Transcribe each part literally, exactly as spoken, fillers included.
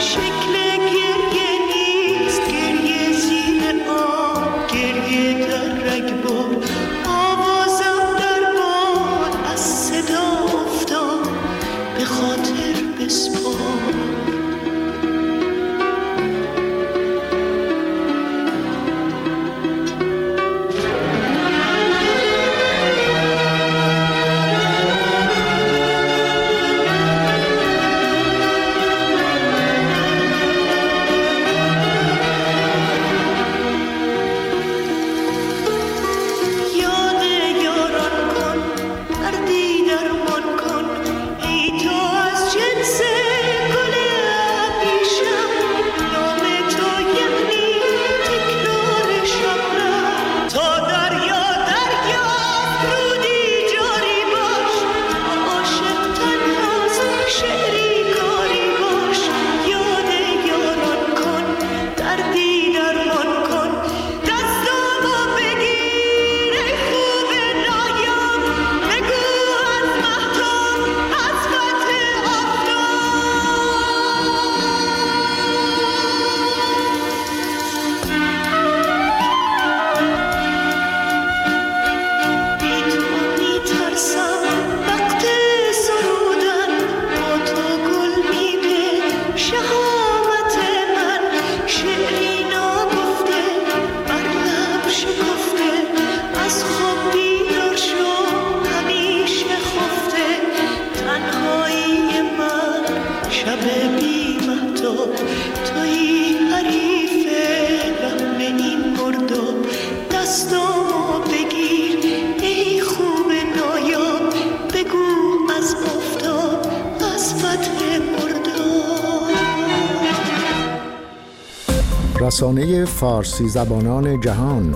رسانه فارسی زبانان جهان،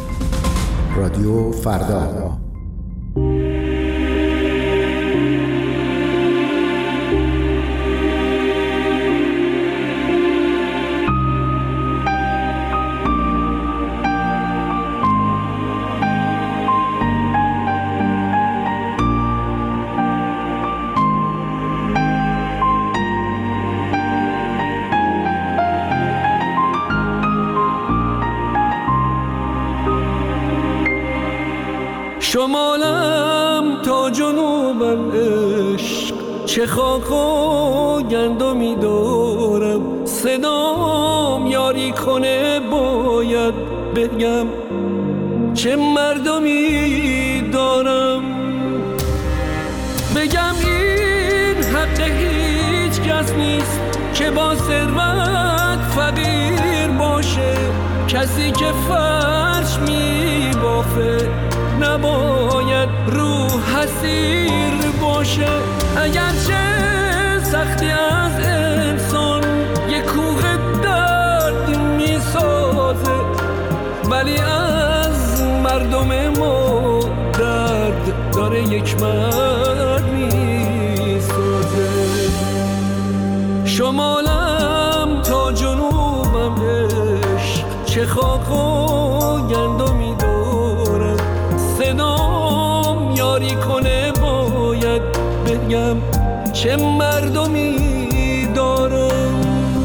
رادیو فردا. شمالم تا جنوبم عشق، چه خاک و گندمی دارم، صدام یاری کنه باید بگم چه مردمی دارم. بگم این حق هیچ کس نیست که با ثروت فقیر باشه، کسی که فرش می بافه نباید رو حسیر باشه. اگرچه سختی از انسان یک کوه درد می سازه، ولی از مردم ما درد داره یک مرد می سازه. شمالم تا جنوبم عشق، چه خاک و گندمی دارم، صدام یاری کنه باید بگم چه مردمی دارم.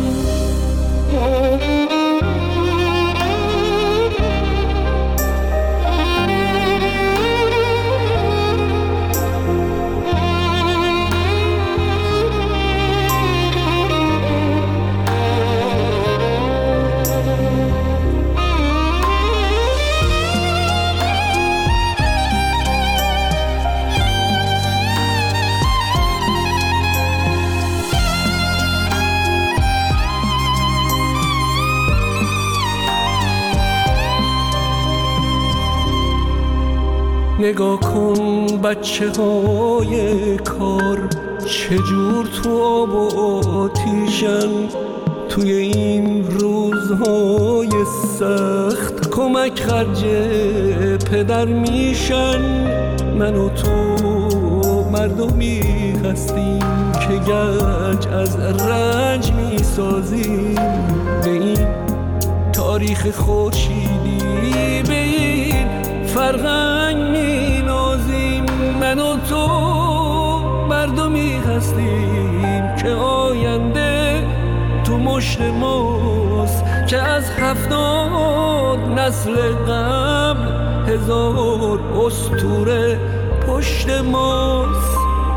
نگاه کن بچه های کار چجور تو آب و آتیشن، توی این روزهای سخت کمک خرج پدر میشن. من و تو مردمی هستیم که گنج از رنج میسازیم، به این تاریخ خورشیدی به این فرهنگ می نازیم. من و تو مردمی هستیم که آینده تو مشت ماست که از هفتاد نسل قبل هزار اسطوره پشت ماست.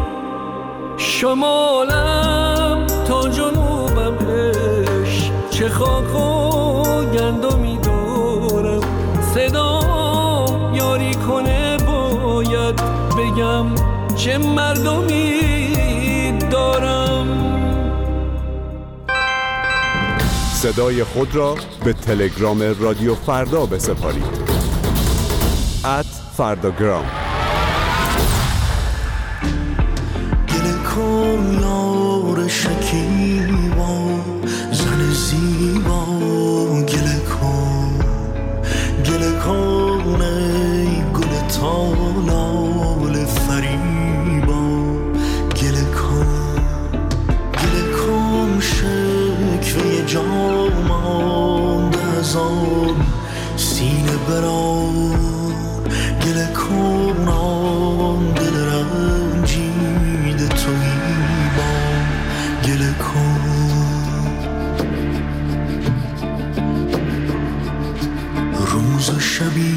شمالم تا جنوبم عشق، چه خاک و گندمی دارم، صدام یاری کنه باید بگم چه مردمی دارم. صدای خود را به تلگرام رادیو فردا بسپارید. ات فرداگرام. گله کن یار شکیبا، زن زیبا، گله کن، گله کن ای گل تالال فریبا، گله کن، گله کن شکوه جامان از آن سینه بران، گله کن آن دل رنجیده تویی با، گله کن. روز و شبی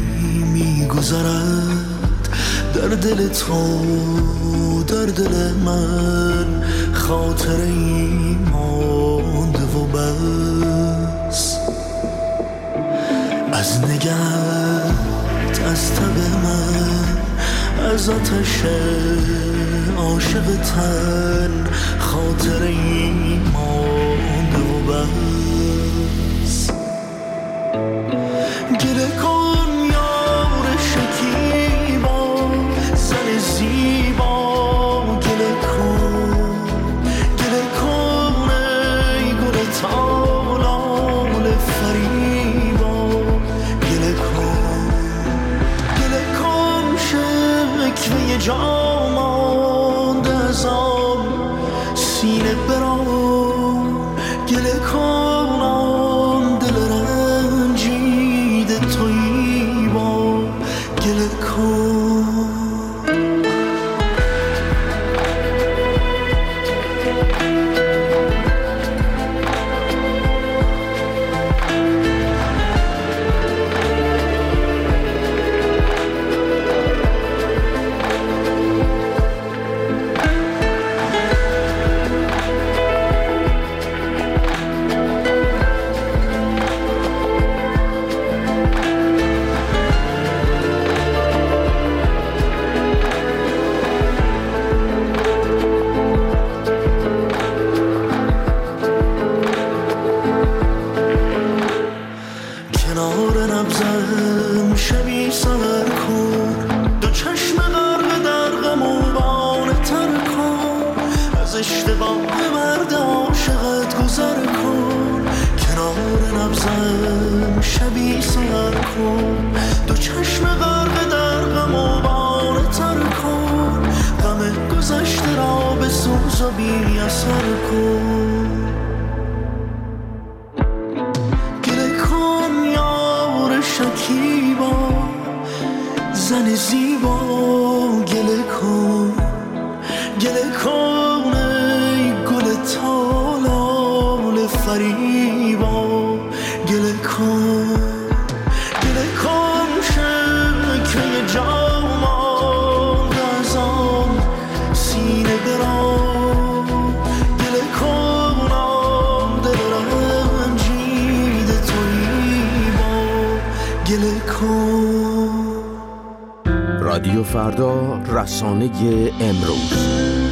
میگذرد در دل تو، در دل من خاطری مانده و بس، از نگهت، از تب من، از آتش عاشق تن خاطری مانده و بس. گله کن یار شکیبا، زن زیبا، گله کن، گله کن ای گل تالال فریبا، گله کن، گله کن شکوه جا مانده از آن سینه بران، گله کن آن دل رنجیده تویی با، گله کن. رادیو فردا، رسانه امروز.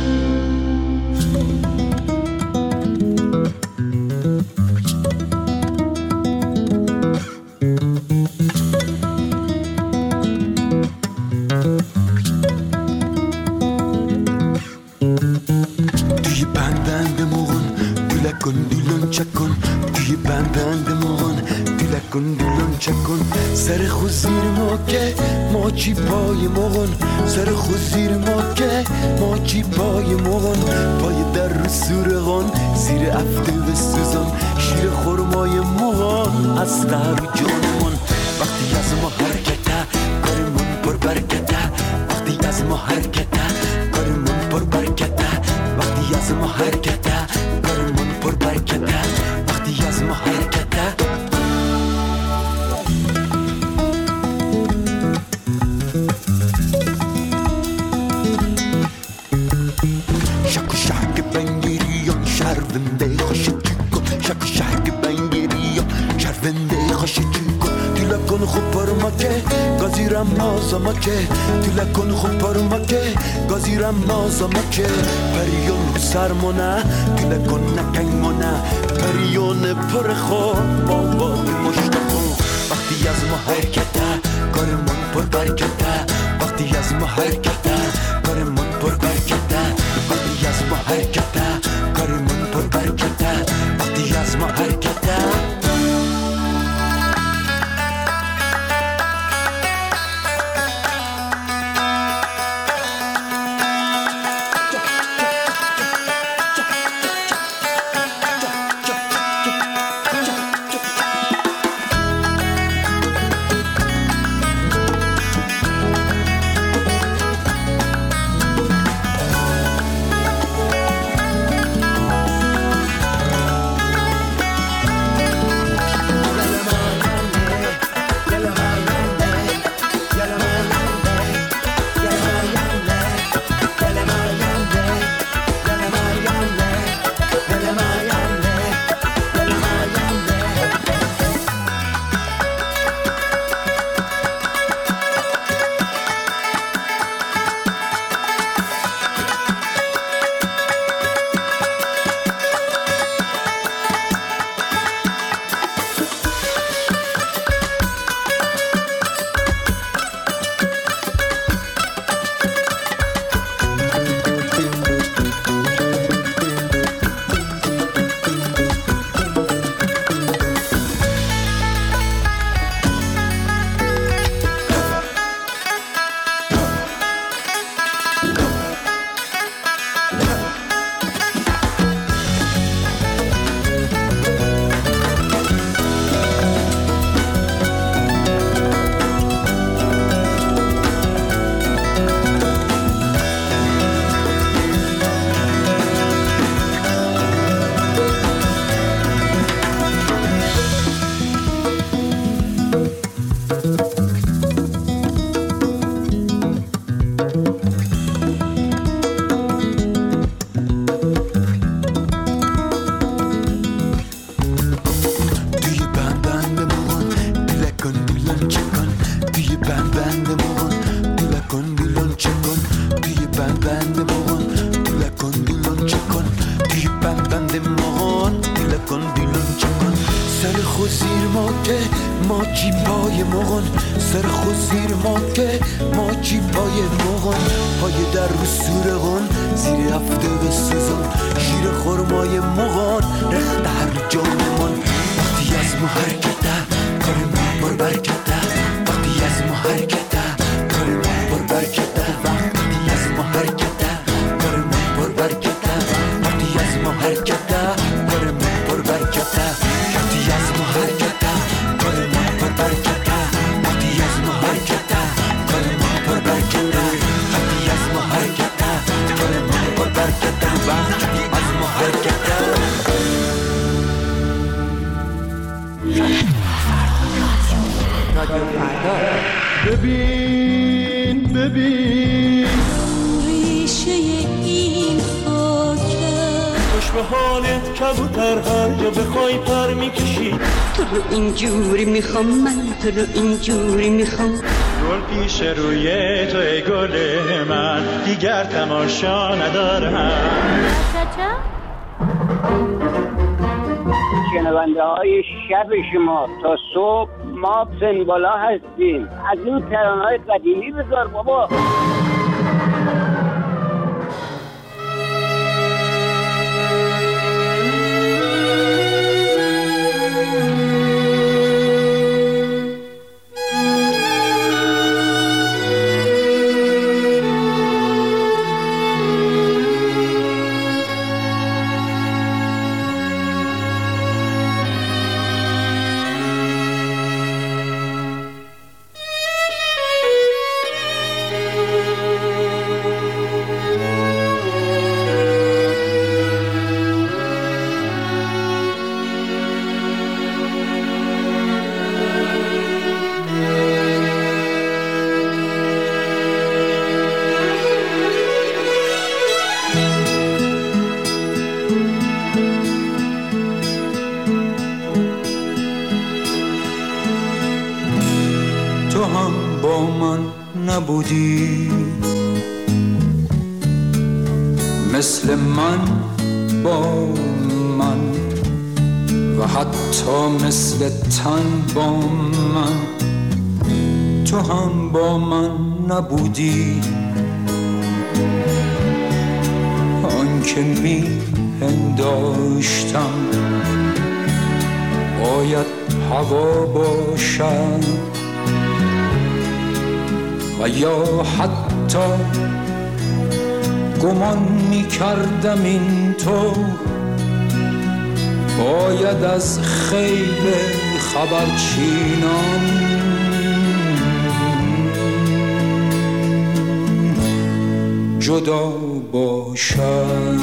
توی بندند مغن دلکن دلون چکن، توی بندند مغن دلکن دلون چکن، سر خود زیر ماکه ماچی پای مغن، سر خود زیر ماکه ماچی پای مغن، پای در رو سورغان زیر افته و سوزان، شیر خورمای مغن از قهر جانمون. وقتی از ما حرکته کارمون پر برکته، وقتی از ما حرکته کارمون پر برکته، وقتی از ما حرکته کارمون پر برکته. شک و شک بنگیری شرونده خوش چیکو دیلا کن خوب پرما که گازیرم مازما که دیلا کن خوب پرما که گازیرم مازما که پریون رو سرمونه دیلا کن نکنگمونه پریون پر خوب بابا مشتاقو وقتی از ما حرکته کارمون پر برکته وقتی از ما حرکته کارمون پر برکته وقتی از ما حرکته کارمون پر برکته وقتی از ما حرکته ببین ببین ریشه این خاکه خوش به حالت کبوتر هر جا بخوای پر میکشی تو رو اینجوری میخوام من تو رو اینجوری میخوام گل پیش روی تو ای گل من دیگر تماشا ندارم شنونده های شب شما تا صبح ما سنبالا هستیم از این ترانه های قدیمی بذار بابا من نبودی، مثل من با من و حتی مثل تن با من تو هم با من نبودی. آن که می پنداشتم باید هوا باشد و یا حتی گمان می کردم این تو باید از خیل خبرچینان جدا باشد.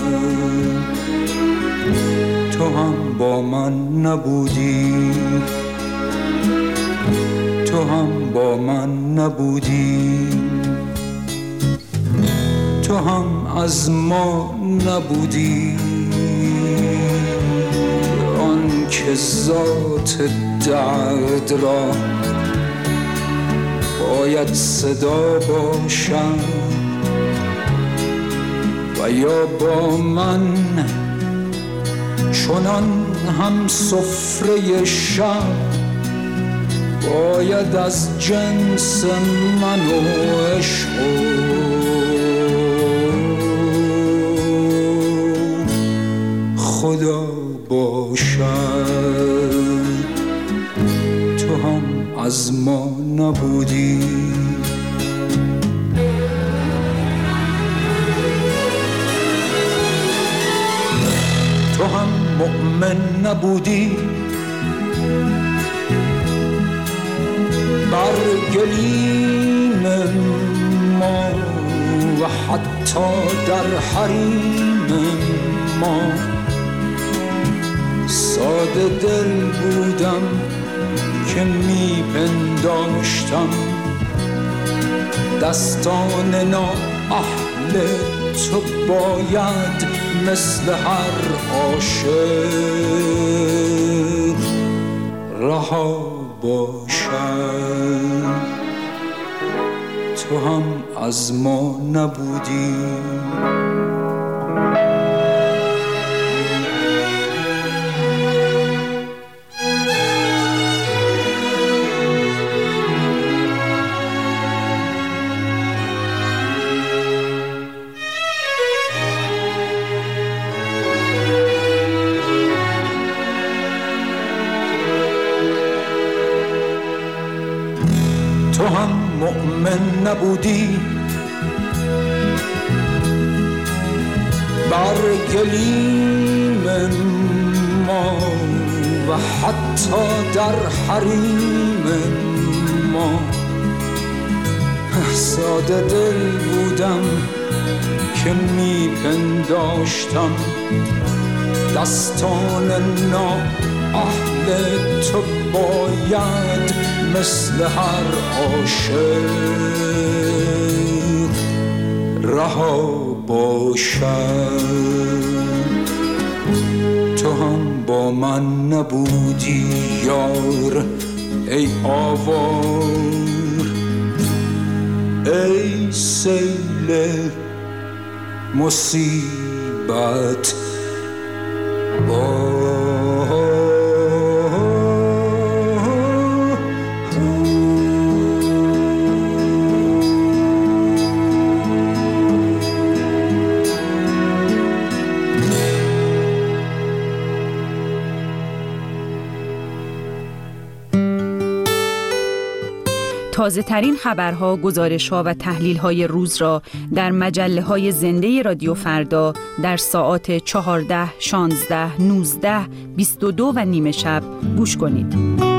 تو هم با من نبودی، تو هم با من نبودی، تو هم از ما نبودی. آن که ذات درد را باید صدا باشد و یا با من چنان هم سفره شب باید از جنس من و عشق خدا باشد. تو هم از ما نبودی، تو هم مؤمن نبودی، بر گلیم ما و حتی در حریم ما ساده دل بودم که می پنداشتم دستان نااهل تو باید مثل هر عاشق رها باشد. تو هم از ما نبودی، تو هم مؤمن نبودی، بر گلیم ما و حتی در حریم ما ساده دل بودم که می پنداشتم دستان نااهل تو باید مثل هر عاشق رها باشد. تو هم با من نبودی یار ای آوار، ای سیل مصیبت با تازه ترین خبرها، گزارش‌ها و تحلیل‌های روز را در مجله‌های زنده رادیو فردا در ساعات چهارده، شانزده، نوزده، بیست و دو و نیمه شب گوش کنید.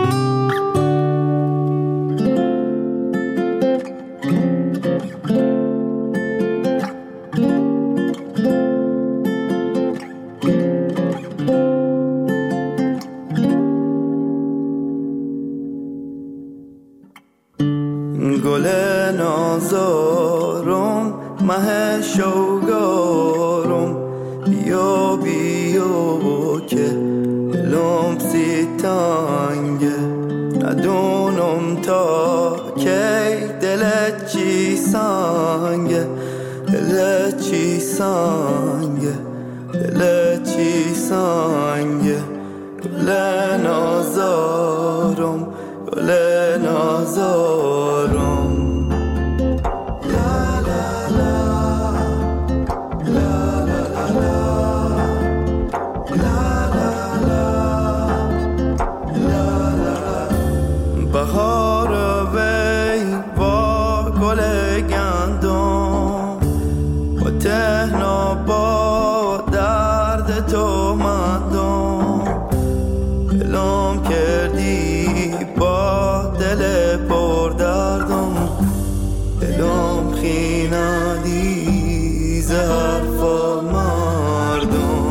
گل نازارم مه شوگارم بیا بیا که لمسی تانگه ندونم تا کی دل سنگه دل چی سنگه گل نازارم گل نازارم بهار وی با گل گندم با تهنا با درد تو مندم دلم کردی با دل پر دردم دلم خیندی زرفا مردم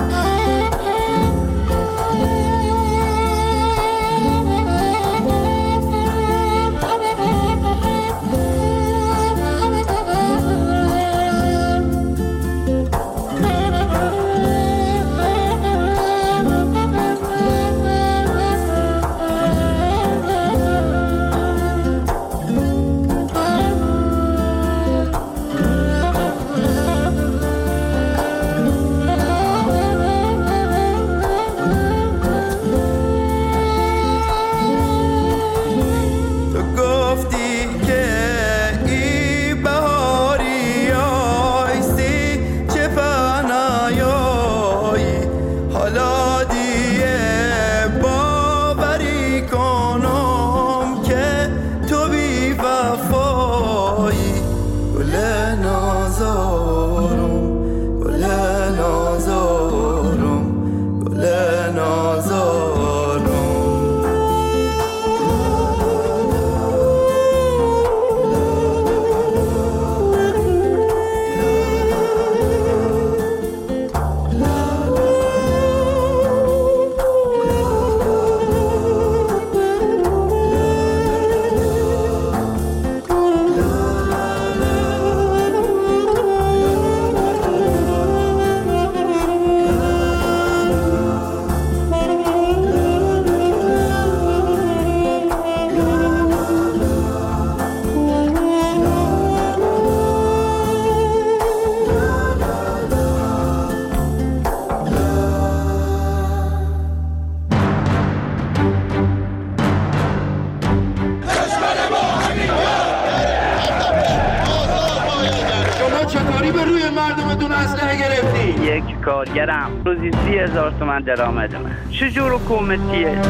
کارگرم روزی سی هزار تومن درآمدمه. چجور حکومتیه؟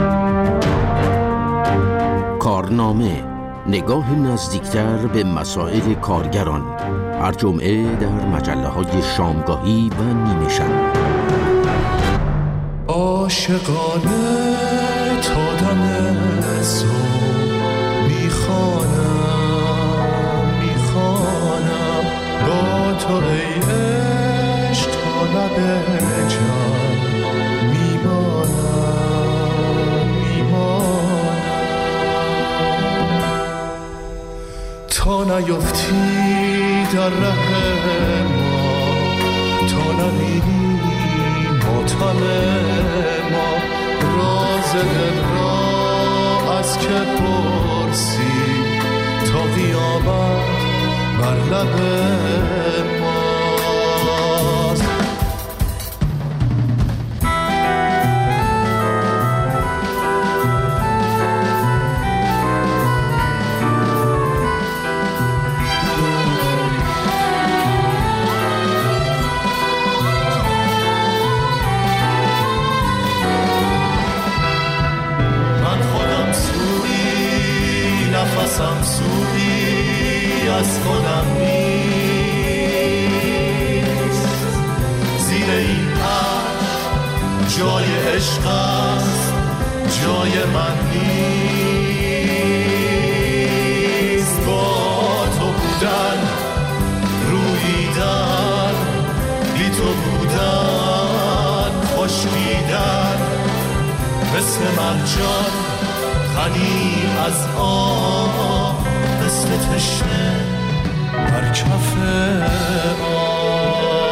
کارنامه، نگاه نزدیکتر به مسائل کارگران، هر جمعه در مجله های شامگاهی و نیمه شب. عاشقانه تا دم صبح میخوانم میخوانم با تو ای عشق تا لب جان میمانم میمانم تا نیفتی در ره ما تا نبینی ماتم ما راز دل را از که پرسی تا قیامت بر لب ماست. نفسم سوی از خودم نیست، زیر این عشق جای عشق است جای من نیست. با تو بودن روییدن بی تو بودن خشکیدن مثل مرجان غنی از آب مثل تشنه بر کف آب.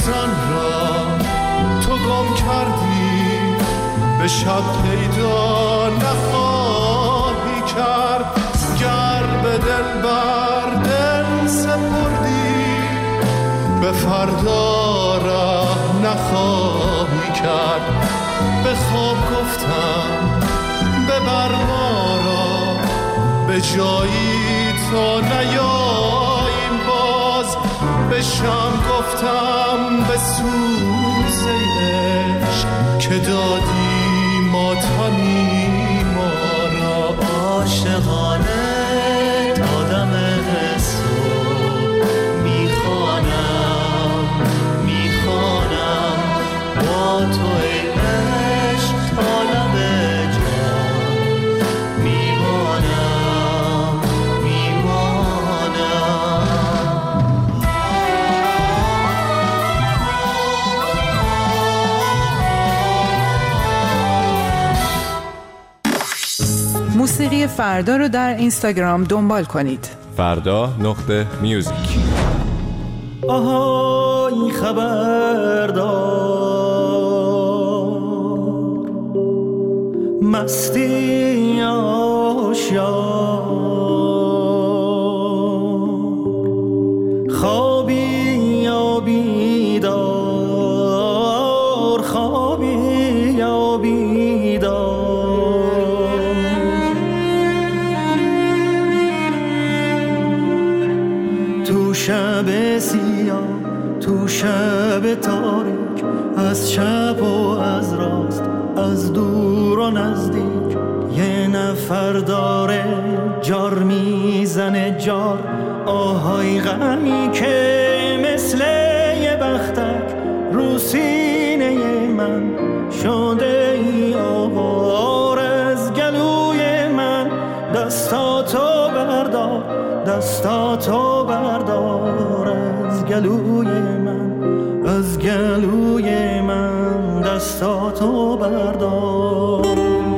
نیستان را تو گم کردی، به شب پیدا نخواهی کرد. گر به دل بر دل سپردی، به فردا راه نخواهی کرد. به خواب گفتم ببر ما را به جایی تا نیاییم باز. به شم گفتم به سوز عشق که دادی ماتمی ما را. عاشقانه دادم صبح میخوانم میخوانم با تو ای عشق تا لب جان میمانم میمانم. موسیقی فردا رو در اینستاگرام دنبال کنید. فردا نقطه میوزیک. آهای خبردار، مستی آشیار، خوابی یا بیدار، خوابی یا بیدار. تو شب سیاه، تو شب تاریک، از چپ و از راست، از دور و نزدیک، یه نفر داره جار میزنه جار. آهای غمی که مثل یه بختک رو سینه من شده ای آوار. از گلوی من دستاتو بردار، دستاتو بردار از گلوی من، از گلوی من دستاتو بردار.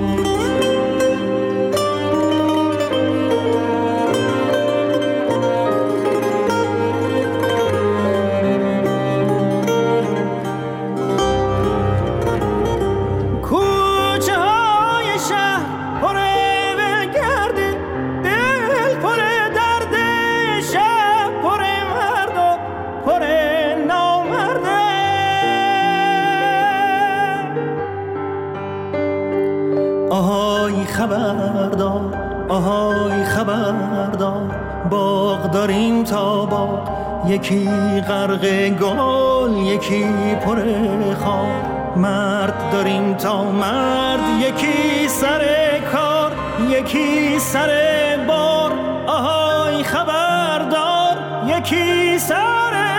خبردار، آهای خبردار، باغ داریم تا باغ، یکی غرق گل یکی پر خار. مرد داریم تا مرد، یکی سر کار یکی سر بار. آهای خبردار، یکی سر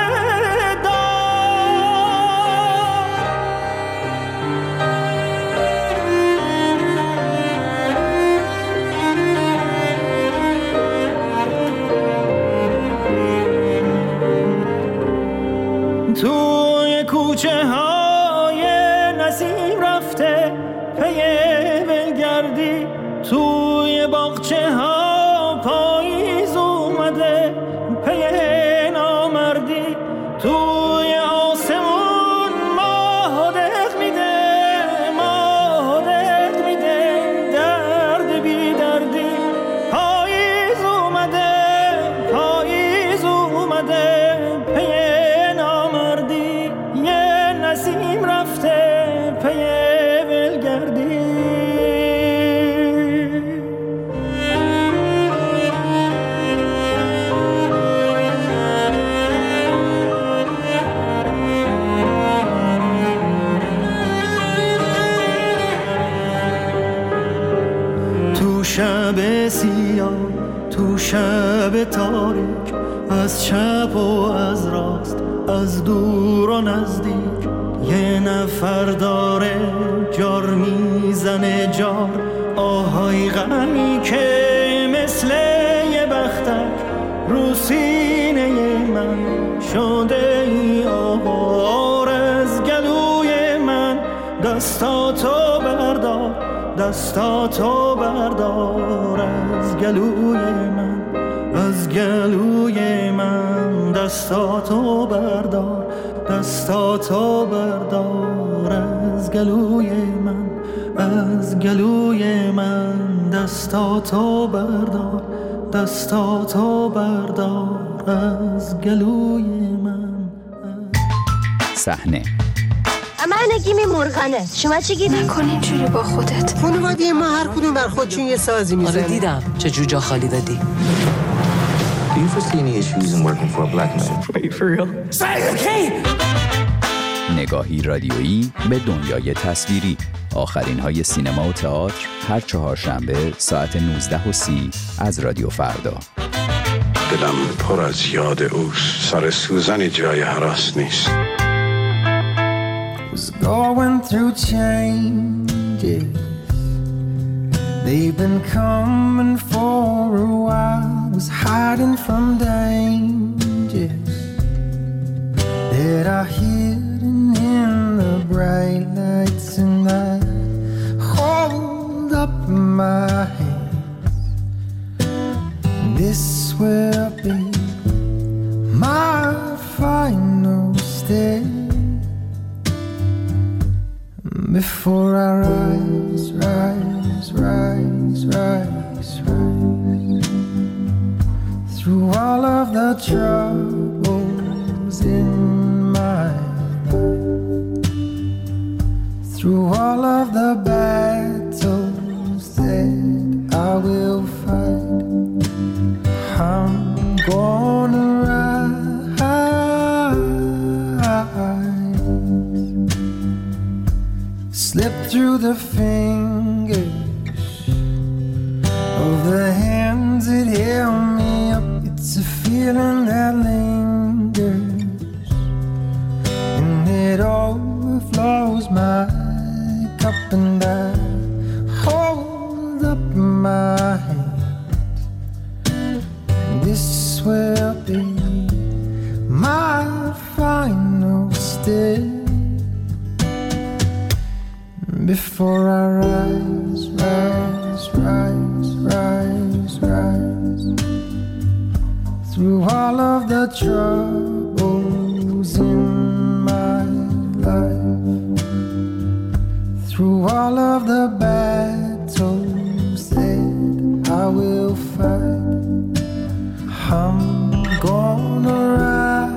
توی کوچه های نسیم رفته پی ولگردی، توی باغچه ها پاییز اومده پی نامردی. توی آسمون ماه دق میده، ماه دق میده درد بی دردی. پاییز اومده، پاییز اومده پی نسیم رفته پی ولگردی. تو شب سیاه، تو شب تاریک، از چپ و از راست، از دور و نزدیک، یه نفر داره جار میزنه جار. آهای غمی که مثل یه بختک رو سینه من شده ای آوار. از گلوی من دستاتو بردار، دستاتو بردار از گلوی من، از گلوی من دستاتو بردار، دستاتو بردار از گلوی من، از گلوی من. دستاتو بردار، دستاتو بردار از گلوی من. صحنه من نگیمی مرغانه، شما چی گیری؟ نکن اینجوری با خودت. خانواده ما هر کدوم بر خودشون یه سازی میزنه. آره دیدم چه جو جا خالی دادی. Do you foresee any issues in working for a black man? Wait, for real? نگاهی رادیویی به دنیای تصویری. آخرین های سینما و تئاتر هر چهارشنبه ساعت نوزده و سی از رادیو فردا. دلم پر از یاد اوست، سر سوزنی جای هراس نیست. Was going through changes. They've been coming for a while. Was hiding from dangers that are hidden in the bright lights, and I hold up my hands. This will be my final step before I rise, rise, rise, rise, rise through all of the troubles in my life, through all of the battles that I will fight. I'm gonna rise, slip through the fingers of the hands that held me up. It's a feeling that lingers and it overflows my cup, and I hold up my hand. This will be my final step before I rise, rise, rise, rise, rise through all of the troubles in my life, through all of the battles that I will fight. I'm gonna rise.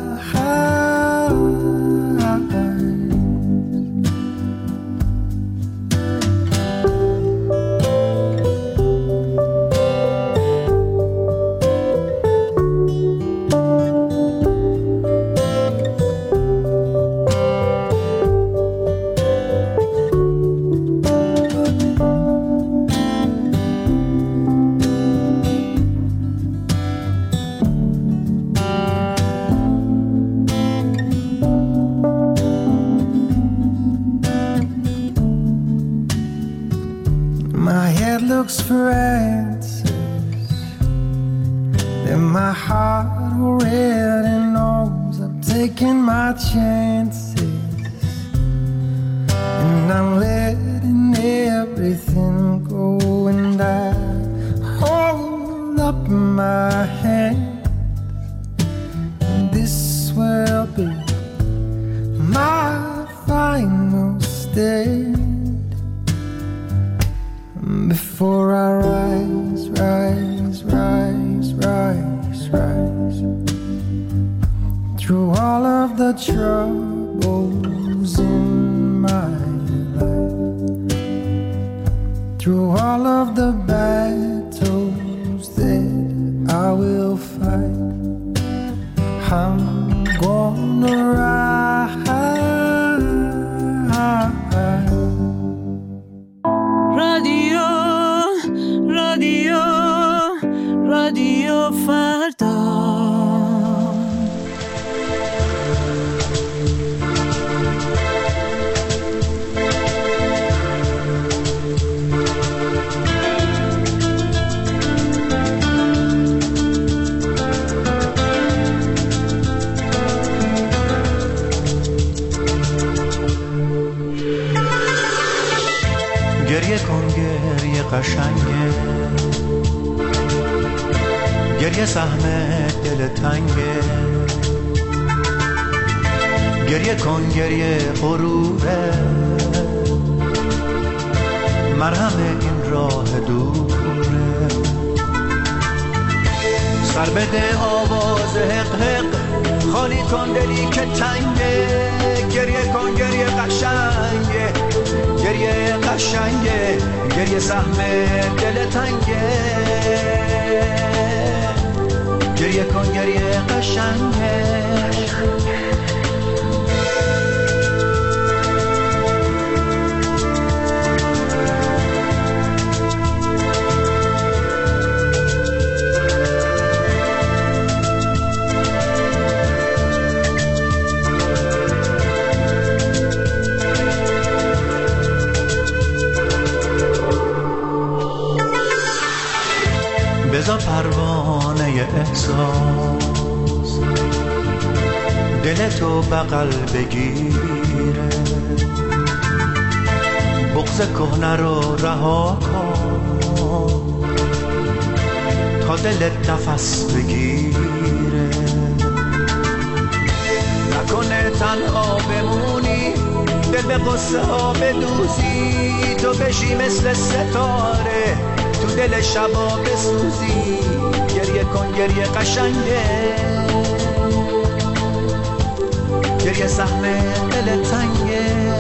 Looks for answers that my heart already knows. I'm taking my chances and I'm letting everything go, and I hold up my hand. And this will be my final stand before I rise, rise, rise, rise, rise through all of the troubles in my life, through all of the battles that I will fight. I'm gonna rise. رادیو رادیو رادیو فردا. گریه کن گریه قشنگه، گریه سهم دل تنگه، گریه کن گریه غروره، مرهم این راه دوره. سر بده آواز حق حق، خالی کن دلی که تنگه. گریه کن گریه قشنگه، گریه قشنگه، گریه سهم دل تنگه. گریه کن گریه قشنگه. بذار پروانه احساس دل تو بغل بگیره، بغض کهنه رو رها کن تا دلت نفس بگیره. نکنه تنها بمونی، دل به قصه ها بدوزی، تو بشی مثل ستاره تو دل شبا بسوزی. گریه کن گریه قشنگه، گریه سهم دل تنگه.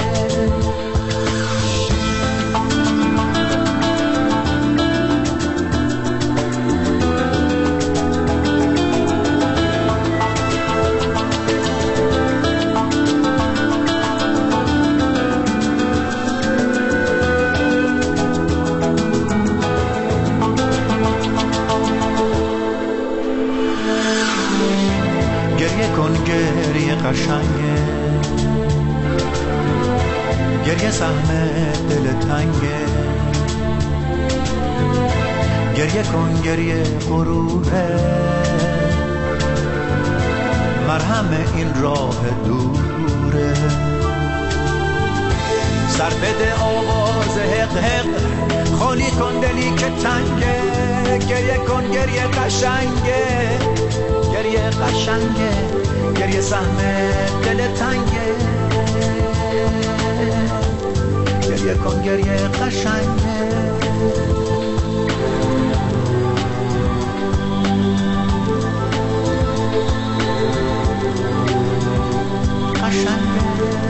قشنگه گریه سهم دل تنگه. گریه کن گریه غروره، مرهم این راه دوره. سر بده آواز حق حق، خالی کن دلی که تنگه. گریه کن گریه قشنگه، گریه قشنگه، گریه سهم دل تنگه. گریه کن گریه قشنگه. قشنگه.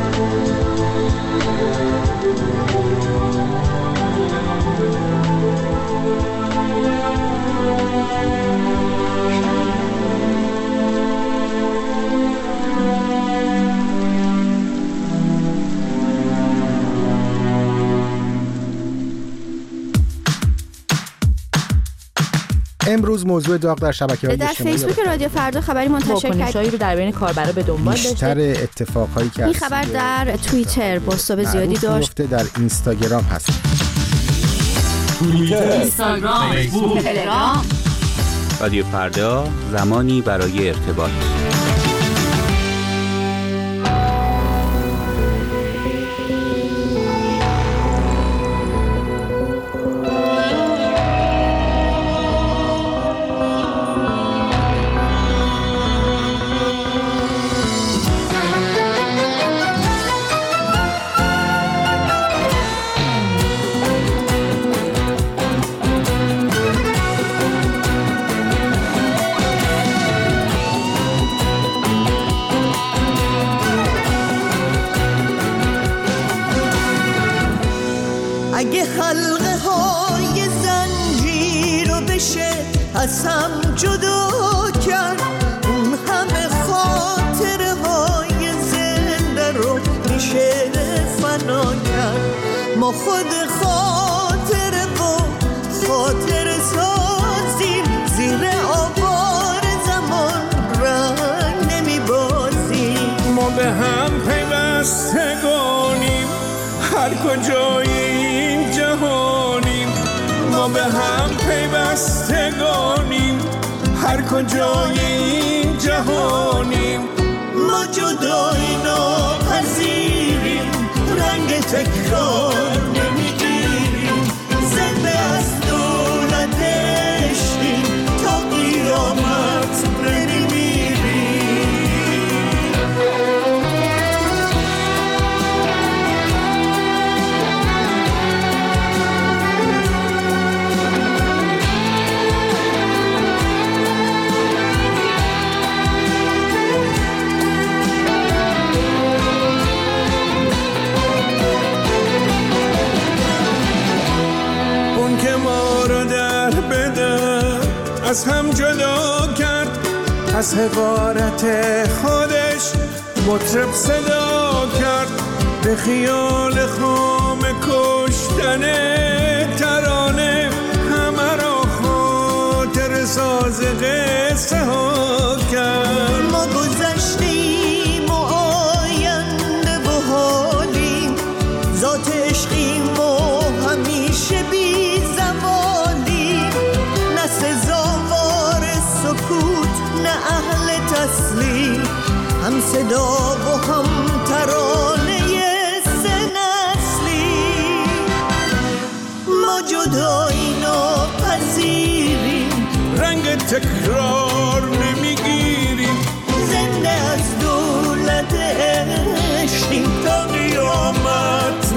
امروز موضوع داغ در شبکه‌های اجتماعی در فیسبوک رادیو فردا خبری منتشر کرد. واکنش‌هایی رو در بین کاربرا به دنبال داشته. بیشتر اتفاقایی که این خبر در توییتر بازتاب زیادی داشت. در اینستاگرام هست. توییتر، اینستاگرام، فیسبوک، تلگرام. رادیو فردا، زمانی برای ارتباط. اگه حلقه های زنجیر رو بشه از هم جدا کرد، اون همه خاطره های زنده رو میشه فنا کرد. ما خود خاطره و خاطره سازیم، زیر آوار زمان رنگ نمیبازیم. ما به هم پیوستگانیم، هر کجای این جهانیم. ما به هم پیوستگانیم، هر کجای این جهانیم. ما جدایی ناپذیریم، رنگ تکرار نمیگیریم. زنده از دولت عشقیم، تا قیامت نمیمیریم. از هم جدا کرد، از حقارت خودش مطرب صدا کرد، به خیال خام کشتن ترانه همه را خاطر ساز قصه ها کرد. ما گذشتیم و آینده و حالیم، ذات عشقیم و همیشه بی زوالیم، نه سزاوار سکوت نه اهل تسلیم، هم صدا و هم ترانه سه نسلی. ما جدایی ناپذیریم، رنگ تکرار نمیگیریم، زنده از دولت عشقیم، تا قیامت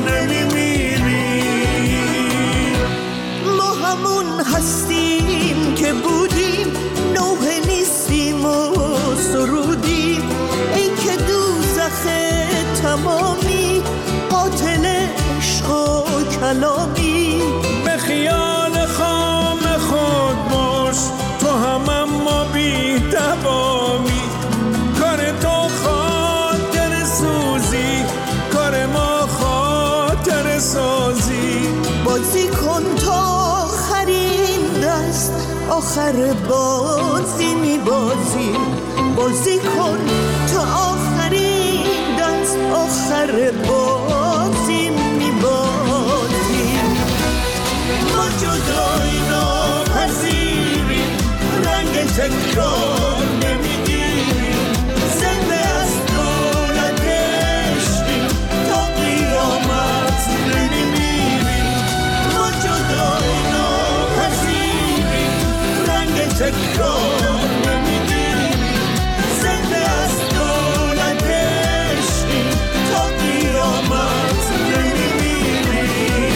نمیمیریم. ما همون هستیم که بودیم، نوحه نیستیم و سرودیم، ای که دوزخ تمامی، قاتل عشق و کلامی. به خیال خام خود باش، تو هم اما بی توامی، کار تو خاطر سوزی، کار ما خاطر سازی. بازی کن تا آخرین دست، آخر بازی می بازی، بازی کن تا آخرین دست، آخر بازی می بازی. ما جدایی ناپذیریم، رنگ تکرار نمیگیریم، زنده از دولت عشقیم، تا قیامت نمیمیریم. ما جدایی ناپذیریم، رنگ تکرار نمیگیریم، زنده از دولت عشقیم، تا قیامت نمیمیریم.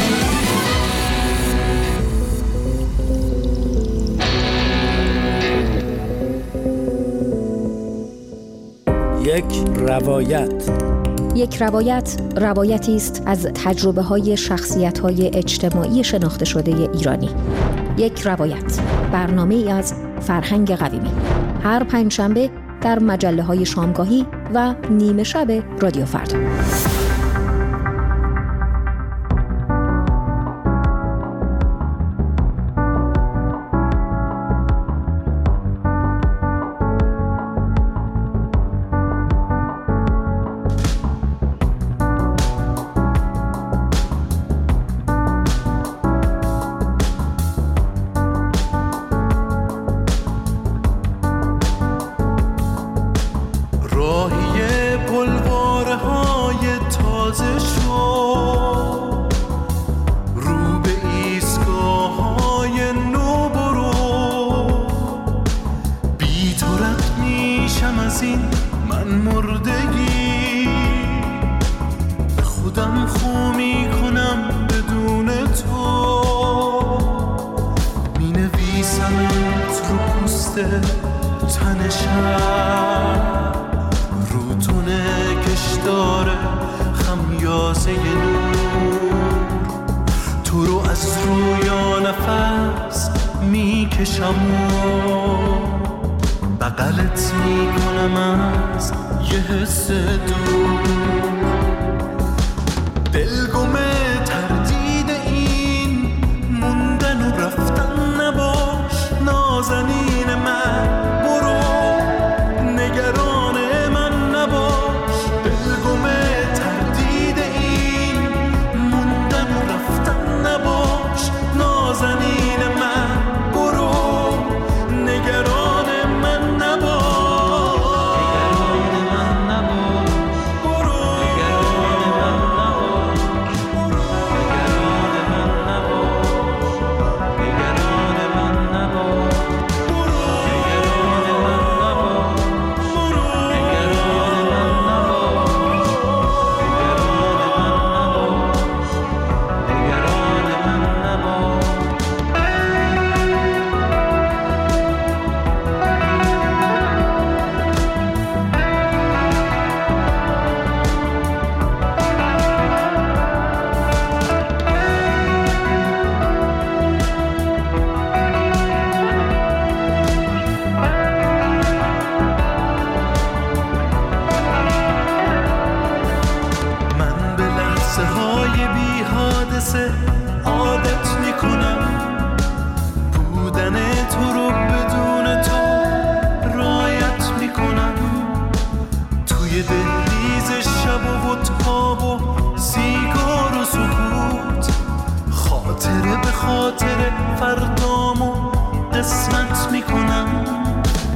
یک روایت. یک روایت روایتی است از تجربه های شخصیت های اجتماعی شناخته شده ایرانی. یک روایت، برنامه ای از فرهنگ قویمی، هر پنجشنبه در مجله های شامگاهی و نیمه شب رادیو فردا.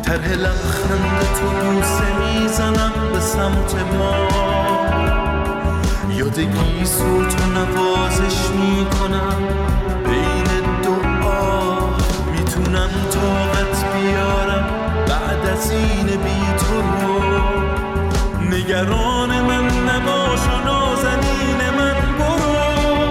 طرح لبخند تو بوسه میزنم به سمت ما، یاد گیسو تو نوازش میکنم بین دعا، میتونم طاقت بیارم بعد از این بی تو رو. نگران من نباش و نازنین من برو،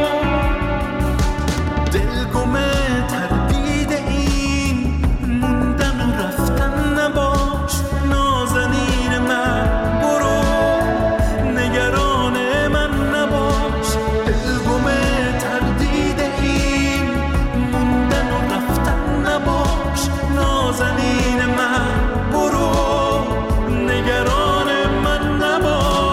دلگمه تردید این موندن و رفتن نباش، نازنین من برو. نگران من نباش، دلگمه تردید این موندن و رفتن نباش، نازنین من برو. نگران من نباش،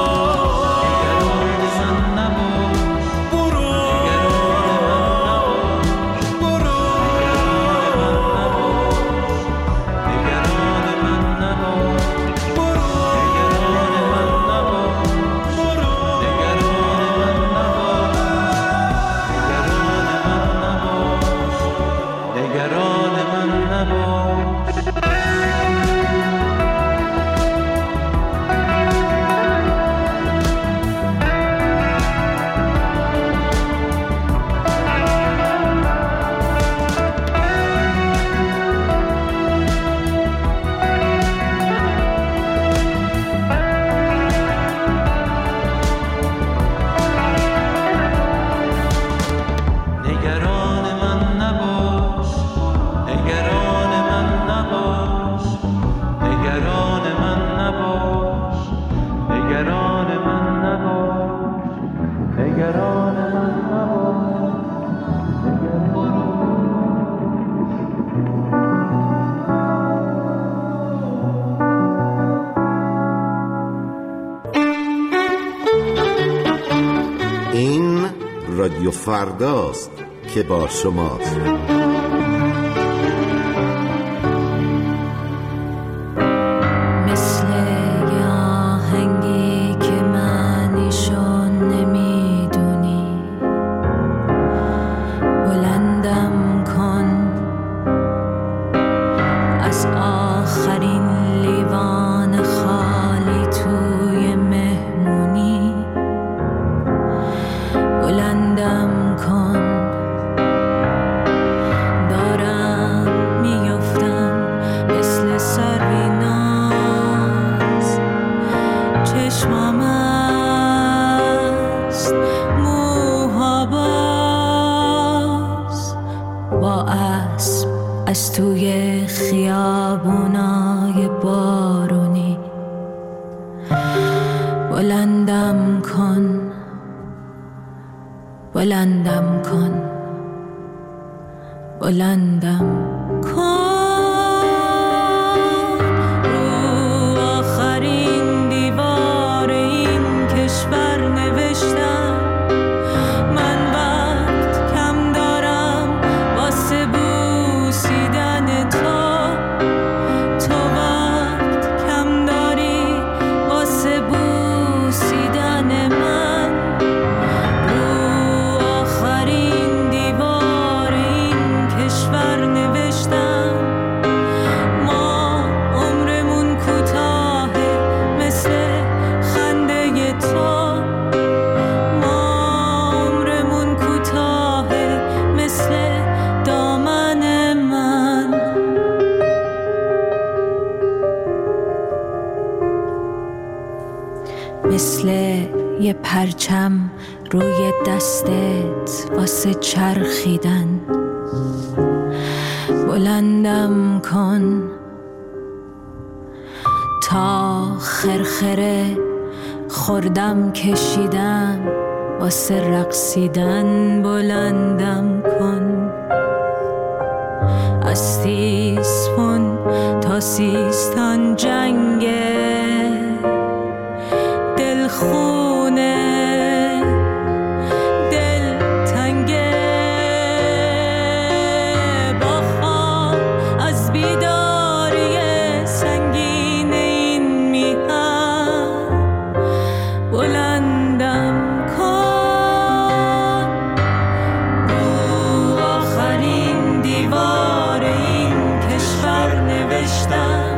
این رادیو فرداست که با شماست. مثل یه آهنگی که معنیشون نمیدونی، بلندم کن از آخرین لیوان خالی توی مهمونی، بلندم کن دارم میفتم مثل سریناز، چشمم است موها باز، با اسب از توی خیابونای بارونی، بلندم کن بلندم کن بلندم کن. رو آخرین دیوار این کشور نوشتم من وقت کم دارم واسه بوسیدن تو، تو وقت کم داری واسه بوسیدن من. مثل یه پرچم روی دستت واسه چرخیدن، بلندم کن تا خرخره خوردم کشیدم واسه رقصیدن، بلندم کن از تیسفون تا سیستان جنگه خونه دل تنگه، با خواب از بیداری سنگین این میهن، بلندم کن رو آخرین دیوار این کشور نوشتم